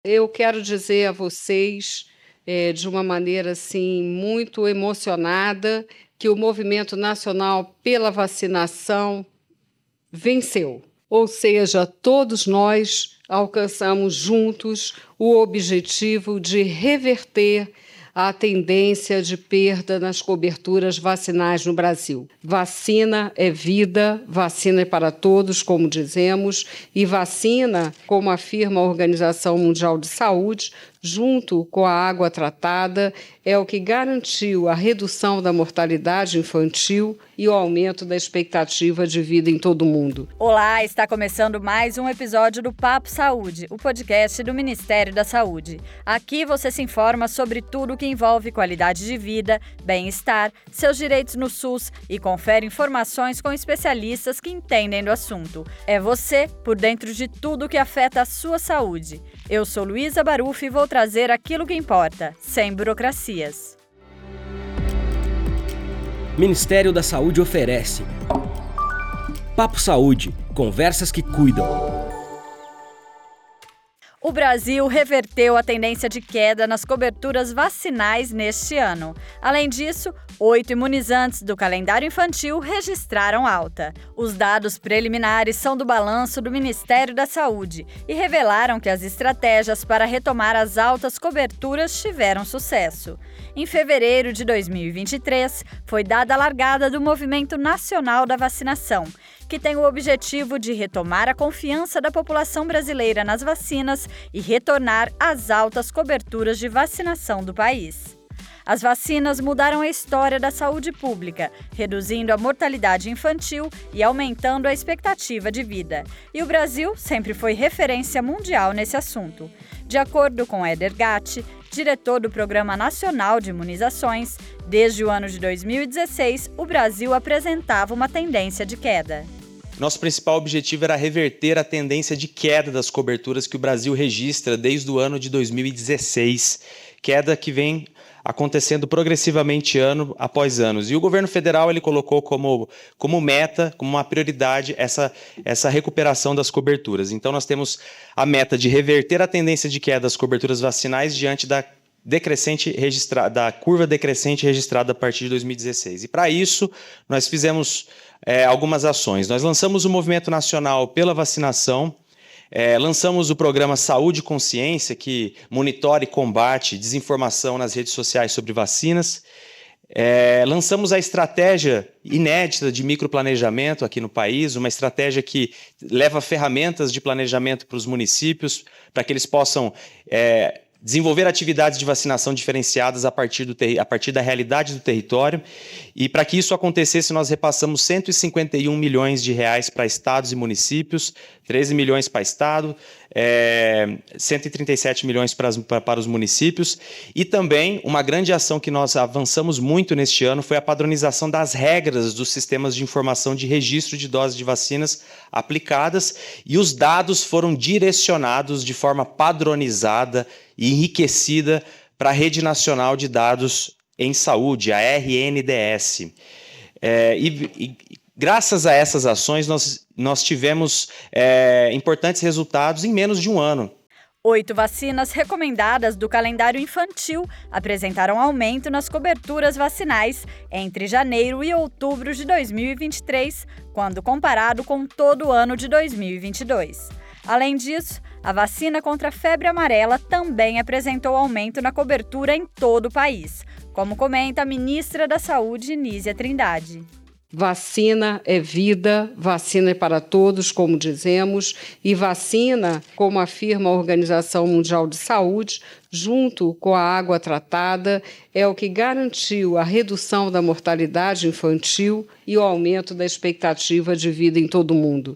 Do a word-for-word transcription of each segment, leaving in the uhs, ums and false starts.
Eu quero dizer a vocês, eh, de uma maneira, assim, muito emocionada, que o movimento nacional pela vacinação venceu. Ou seja, todos nós alcançamos juntos o objetivo de reverter a tendência de perda nas coberturas vacinais no Brasil. Vacina é vida, vacina é para todos, como dizemos, e vacina, como afirma a Organização Mundial de Saúde, junto com a água tratada, é o que garantiu a redução da mortalidade infantil e o aumento da expectativa de vida em todo o mundo. Olá, está começando mais um episódio do Papo Saúde, o podcast do Ministério da Saúde. Aqui você se informa sobre tudo que envolve qualidade de vida, bem-estar, seus direitos no SUS e confere informações com especialistas que entendem do assunto. É você por dentro de tudo que afeta a sua saúde. Eu sou Luísa Baruffi e vou trazer aquilo que importa, sem burocracias. Ministério da Saúde oferece Papo Saúde, conversas que cuidam. O Brasil reverteu a tendência de queda nas coberturas vacinais neste ano. Além disso, oito imunizantes do calendário infantil registraram alta. Os dados preliminares são do balanço do Ministério da Saúde e revelaram que as estratégias para retomar as altas coberturas tiveram sucesso. Em fevereiro de dois mil e vinte e três, foi dada a largada do Movimento Nacional da Vacinação, que tem o objetivo de retomar a confiança da população brasileira nas vacinas e retornar às altas coberturas de vacinação do país. As vacinas mudaram a história da saúde pública, reduzindo a mortalidade infantil e aumentando a expectativa de vida. E o Brasil sempre foi referência mundial nesse assunto. De acordo com Éder Gatti, diretor do Programa Nacional de Imunizações, desde o ano de dois mil e dezesseis, o Brasil apresentava uma tendência de queda. Nosso principal objetivo era reverter a tendência de queda das coberturas que o Brasil registra desde o ano de dois mil e dezesseis, queda que vem acontecendo progressivamente ano após ano. E o governo federal ele colocou como, como meta, como uma prioridade, essa, essa recuperação das coberturas. Então nós temos a meta de reverter a tendência de queda das coberturas vacinais diante da decrescente registrada, da curva decrescente registrada a partir de dois mil e dezesseis. E para isso, nós fizemos é, algumas ações. Nós lançamos o Movimento Nacional pela Vacinação, é, lançamos o programa Saúde e Consciência, que monitora e combate desinformação nas redes sociais sobre vacinas. É, lançamos a estratégia inédita de microplanejamento aqui no país, uma estratégia que leva ferramentas de planejamento para os municípios, para que eles possam é, desenvolver atividades de vacinação diferenciadas a partir, do ter... a partir da realidade do território. E para que isso acontecesse, nós repassamos cento e cinquenta e um milhões de reais para estados e municípios, treze milhões para estado, é... cento e trinta e sete milhões para, as... para os municípios. E também uma grande ação que nós avançamos muito neste ano foi a padronização das regras dos sistemas de informação de registro de doses de vacinas aplicadas, e os dados foram direcionados de forma padronizada e enriquecida para a Rede Nacional de Dados em Saúde, a R N D S. É, e, e graças a essas ações, nós, nós tivemos é, importantes resultados em menos de um ano. Oito vacinas recomendadas do calendário infantil apresentaram aumento nas coberturas vacinais entre janeiro e outubro de dois mil e vinte e três, quando comparado com todo o ano de dois mil e vinte e dois. Além disso, a vacina contra a febre amarela também apresentou aumento na cobertura em todo o país, como comenta a ministra da Saúde, Nízia Trindade. Vacina é vida, vacina é para todos, como dizemos, e vacina, como afirma a Organização Mundial de Saúde, junto com a água tratada, é o que garantiu a redução da mortalidade infantil e o aumento da expectativa de vida em todo o mundo.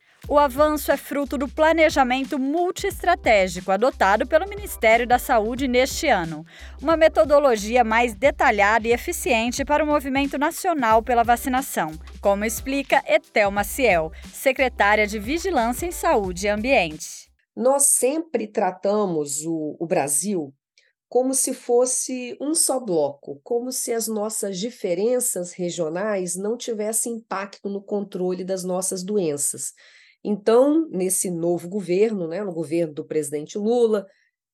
O avanço é fruto do planejamento multiestratégico adotado pelo Ministério da Saúde neste ano, uma metodologia mais detalhada e eficiente para o movimento nacional pela vacinação, como explica Etel Maciel, secretária de Vigilância em Saúde e Ambiente. Nós sempre tratamos o, o Brasil como se fosse um só bloco, como se as nossas diferenças regionais não tivessem impacto no controle das nossas doenças. Então, nesse novo governo, né, no governo do presidente Lula,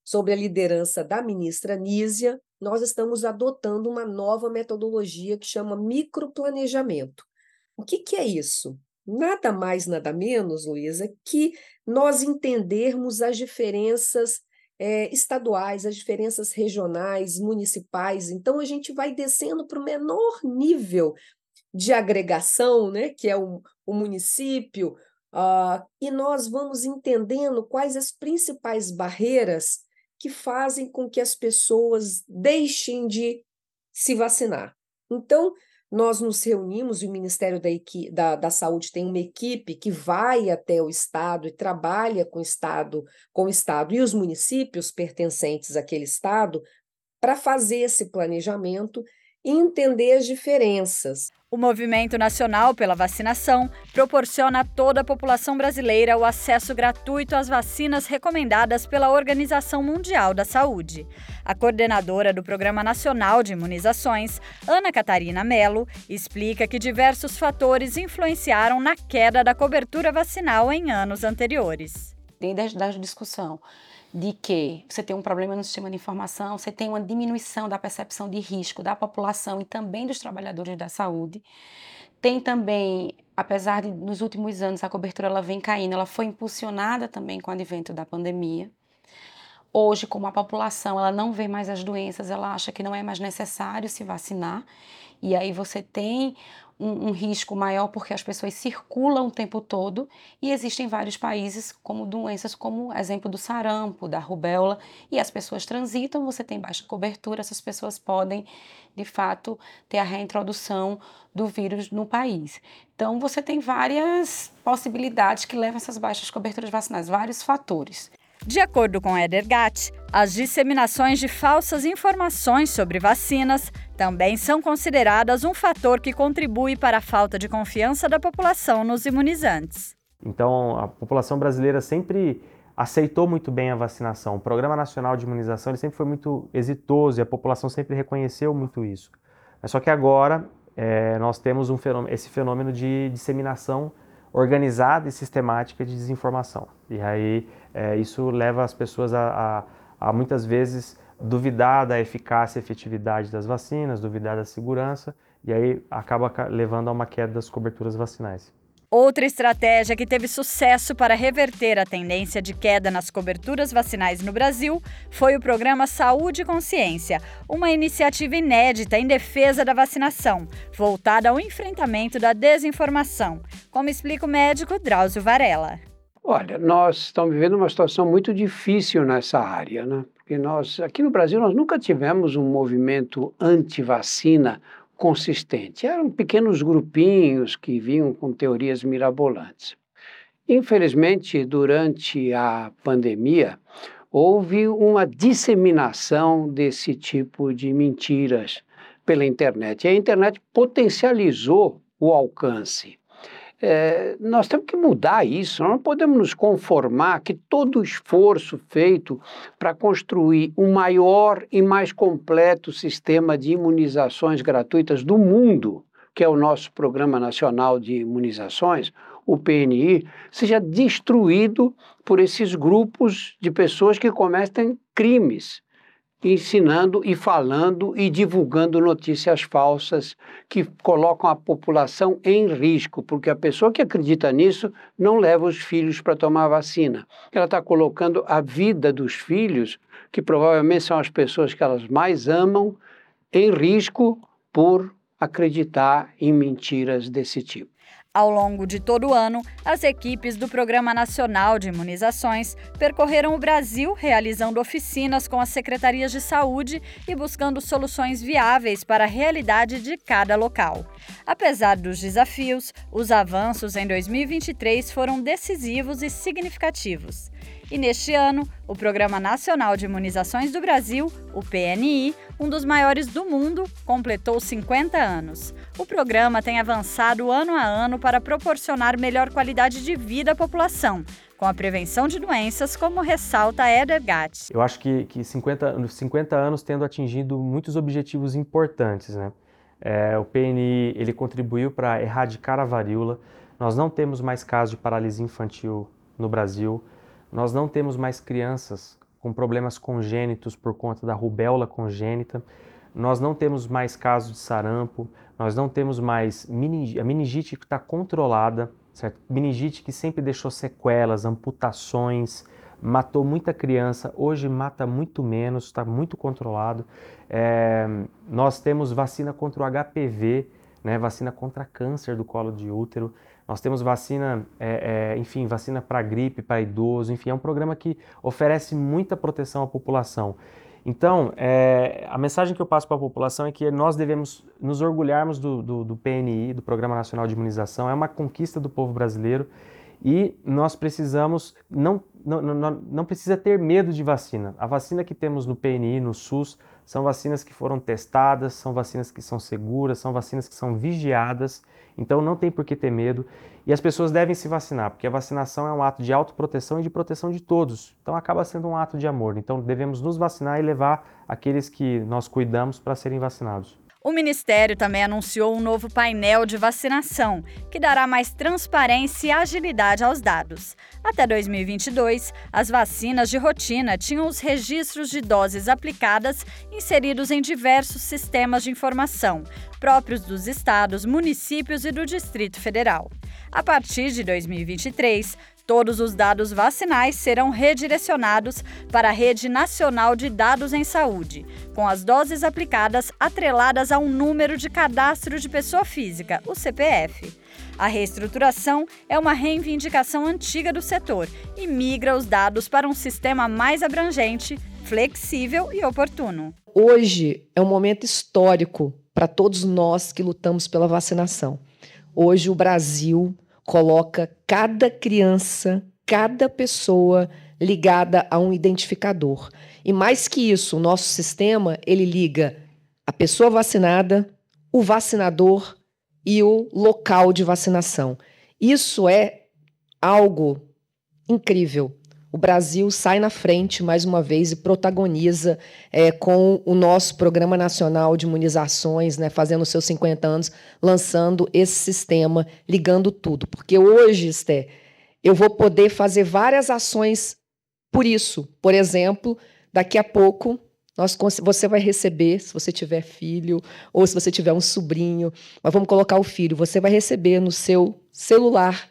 sob a liderança da ministra Nízia, nós estamos adotando uma nova metodologia que chama microplanejamento. O que, que é isso? Nada mais, nada menos, Luísa, que nós entendermos as diferenças é, estaduais, as diferenças regionais, municipais. Então, a gente vai descendo para o menor nível de agregação, né, que é o, o município, uh, e nós vamos entendendo quais as principais barreiras que fazem com que as pessoas deixem de se vacinar. Então, nós nos reunimos e o Ministério da, da, da Saúde tem uma equipe que vai até o Estado e trabalha com o Estado, com o Estado e os municípios pertencentes àquele Estado para fazer esse planejamento e entender as diferenças. O Movimento Nacional pela Vacinação proporciona a toda a população brasileira o acesso gratuito às vacinas recomendadas pela Organização Mundial da Saúde. A coordenadora do Programa Nacional de Imunizações, Ana Catarina Mello, explica que diversos fatores influenciaram na queda da cobertura vacinal em anos anteriores. Desde a discussão de que você tem um problema no sistema de informação, você tem uma diminuição da percepção de risco da população e também dos trabalhadores da saúde. Tem também, apesar de nos últimos anos a cobertura ela vem caindo, ela foi impulsionada também com o advento da pandemia. Hoje, como a população ela não vê mais as doenças, ela acha que não é mais necessário se vacinar. E aí você tem um, um risco maior porque as pessoas circulam o tempo todo e existem vários países como doenças como exemplo do sarampo, da rubéola, e as pessoas transitam, você tem baixa cobertura, essas pessoas podem, de fato, ter a reintrodução do vírus no país. Então, você tem várias possibilidades que levam a essas baixas coberturas vacinais, vários fatores. De acordo com Eder Gatti, as disseminações de falsas informações sobre vacinas também são consideradas um fator que contribui para a falta de confiança da população nos imunizantes. Então, a população brasileira sempre aceitou muito bem a vacinação. O Programa Nacional de Imunização ele sempre foi muito exitoso e a população sempre reconheceu muito isso. Mas só que agora é, nós temos um fenômeno, esse fenômeno de disseminação organizada e sistemática de desinformação. E aí é, isso leva as pessoas a, a, a muitas vezes duvidar da eficácia e efetividade das vacinas, duvidar da segurança, e aí acaba levando a uma queda das coberturas vacinais. Outra estratégia que teve sucesso para reverter a tendência de queda nas coberturas vacinais no Brasil foi o programa Saúde e Consciência, uma iniciativa inédita em defesa da vacinação, voltada ao enfrentamento da desinformação, como explica o médico Drauzio Varela. Olha, nós estamos vivendo uma situação muito difícil nessa área, né? Porque nós, aqui no Brasil, nós nunca tivemos um movimento anti-vacina consistente. Eram pequenos grupinhos que vinham com teorias mirabolantes. Infelizmente, durante a pandemia, houve uma disseminação desse tipo de mentiras pela internet. E a internet potencializou o alcance. É, nós temos que mudar isso, nós não podemos nos conformar que todo o esforço feito para construir um maior e mais completo sistema de imunizações gratuitas do mundo, que é o nosso Programa Nacional de Imunizações, o P N I, seja destruído por esses grupos de pessoas que cometem crimes, ensinando e falando e divulgando notícias falsas que colocam a população em risco, porque a pessoa que acredita nisso não leva os filhos para tomar vacina. Ela está colocando a vida dos filhos, que provavelmente são as pessoas que elas mais amam, em risco por acreditar em mentiras desse tipo. Ao longo de todo o ano, as equipes do Programa Nacional de Imunizações percorreram o Brasil, realizando oficinas com as secretarias de saúde e buscando soluções viáveis para a realidade de cada local. Apesar dos desafios, os avanços em dois mil e vinte e três foram decisivos e significativos. E neste ano, o Programa Nacional de Imunizações do Brasil, o P N I, um dos maiores do mundo, completou cinquenta anos. O programa tem avançado ano a ano para proporcionar melhor qualidade de vida à população, com a prevenção de doenças, como ressalta Eder Gatti. Eu acho que, que cinquenta, cinquenta anos tendo atingido muitos objetivos importantes, né? É, o P N I ele contribuiu para erradicar a varíola. Nós não temos mais casos de paralisia infantil no Brasil. Nós não temos mais crianças com problemas congênitos por conta da rubéola congênita. Nós não temos mais casos de sarampo, nós não temos mais meningite, a meningite que está controlada, certo? Meningite que sempre deixou sequelas, amputações, matou muita criança, hoje mata muito menos, está muito controlado. É, nós temos vacina contra o H P V, né, vacina contra câncer do colo de útero, nós temos vacina, é, é, enfim, vacina para gripe, para idoso, enfim, é um programa que oferece muita proteção à população. Então, é, a mensagem que eu passo para a população é que nós devemos nos orgulharmos do, do, do P N I, do Programa Nacional de Imunização, é uma conquista do povo brasileiro e nós precisamos, não, não, não, não precisa ter medo de vacina. A vacina que temos no P N I, no SUS, são vacinas que foram testadas, são vacinas que são seguras, são vacinas que são vigiadas, então não tem por que ter medo. E as pessoas devem se vacinar, porque a vacinação é um ato de autoproteção e de proteção de todos. Então acaba sendo um ato de amor. Então devemos nos vacinar e levar aqueles que nós cuidamos para serem vacinados. O Ministério também anunciou um novo painel de vacinação, que dará mais transparência e agilidade aos dados. Até dois mil e vinte e dois, as vacinas de rotina tinham os registros de doses aplicadas inseridos em diversos sistemas de informação, próprios dos estados, municípios e do Distrito Federal. A partir de dois mil e vinte e três, todos os dados vacinais serão redirecionados para a Rede Nacional de Dados em Saúde, com as doses aplicadas atreladas a um número de cadastro de pessoa física, o C P F. A reestruturação é uma reivindicação antiga do setor e migra os dados para um sistema mais abrangente, flexível e oportuno. Hoje é um momento histórico para todos nós que lutamos pela vacinação. Hoje o Brasil coloca cada criança, cada pessoa ligada a um identificador. E mais que isso, o nosso sistema, ele liga a pessoa vacinada, o vacinador e o local de vacinação. Isso é algo incrível. O Brasil sai na frente, mais uma vez, e protagoniza é, com o nosso Programa Nacional de Imunizações, né, fazendo seus cinquenta anos, lançando esse sistema, ligando tudo. Porque hoje, Esté, eu vou poder fazer várias ações por isso. Por exemplo, daqui a pouco, nós, você vai receber, se você tiver filho, ou se você tiver um sobrinho, mas vamos colocar o filho, você vai receber no seu celular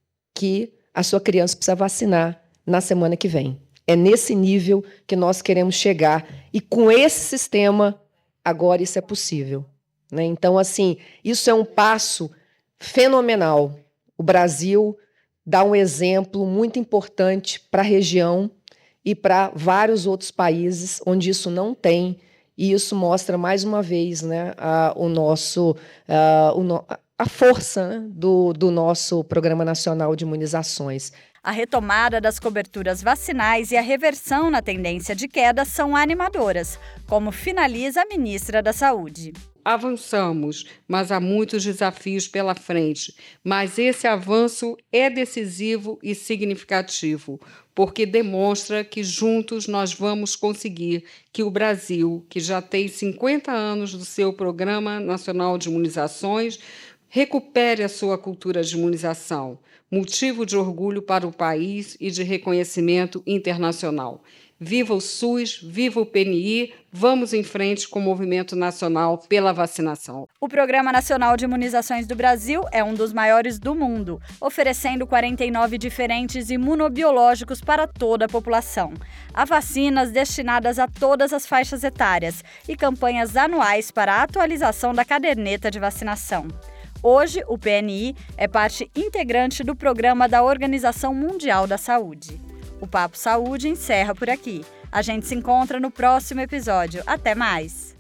que a sua criança precisa vacinar na semana que vem. É nesse nível que nós queremos chegar. E com esse sistema, agora isso é possível, né? Então, assim, isso é um passo fenomenal. O Brasil dá um exemplo muito importante para a região e para vários outros países onde isso não tem. E isso mostra, mais uma vez, né, a, o nosso, a, o no, a força, né, do, do nosso Programa Nacional de Imunizações. A retomada das coberturas vacinais e a reversão na tendência de queda são animadoras, como finaliza a ministra da Saúde. Avançamos, mas há muitos desafios pela frente. Mas esse avanço é decisivo e significativo, porque demonstra que juntos nós vamos conseguir que o Brasil, que já tem cinquenta anos do seu Programa Nacional de Imunizações, recupere a sua cultura de imunização, motivo de orgulho para o país e de reconhecimento internacional. Viva o SUS, viva o P N I, vamos em frente com o movimento nacional pela vacinação. O Programa Nacional de Imunizações do Brasil é um dos maiores do mundo, oferecendo quarenta e nove diferentes imunobiológicos para toda a população. Há vacinas destinadas a todas as faixas etárias e campanhas anuais para a atualização da caderneta de vacinação. Hoje, o P N I é parte integrante do programa da Organização Mundial da Saúde. O Papo Saúde encerra por aqui. A gente se encontra no próximo episódio. Até mais!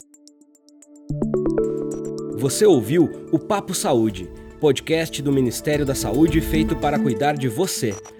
Você ouviu o Papo Saúde, podcast do Ministério da Saúde feito para cuidar de você.